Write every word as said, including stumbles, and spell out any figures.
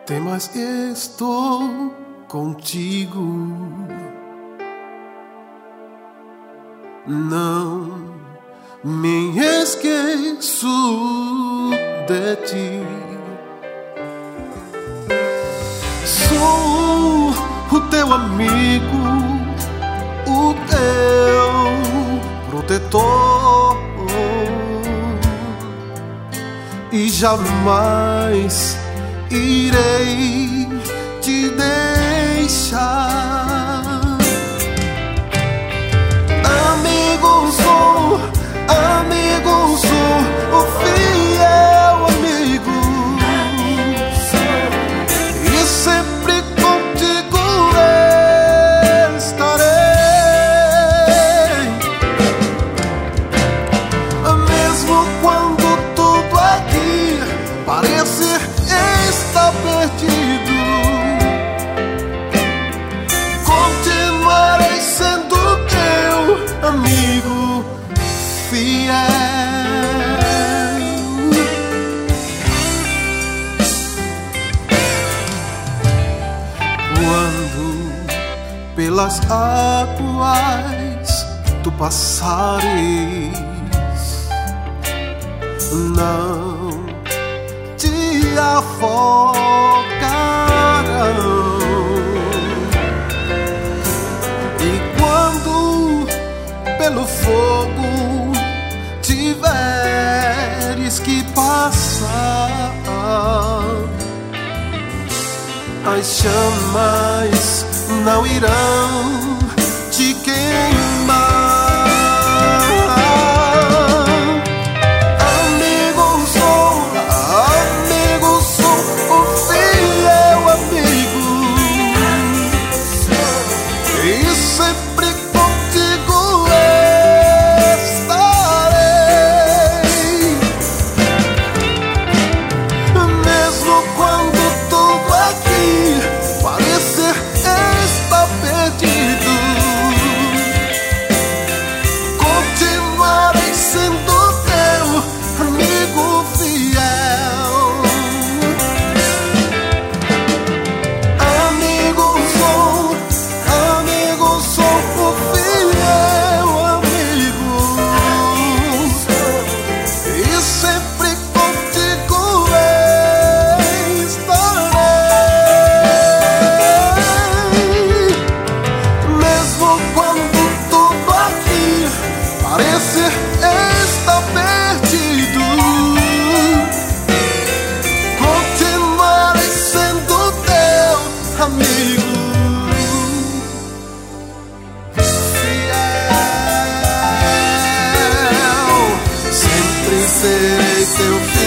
temas, estou contigo. Não me esqueço de ti. Sou o teu amigo, o teu protetor, e jamais irei te deixar. Amigo sou, amigo sou, o fiel amigo, e sempre contigo estarei. Mesmo quando tudo aqui parece estar perdido, continuarei sendo teu amigo fiel. Quando pelas águas tu passares, não te afogarão. E quando pelo fogo tiveres que passar, as chamas não irão te queimar. Serei teu filho.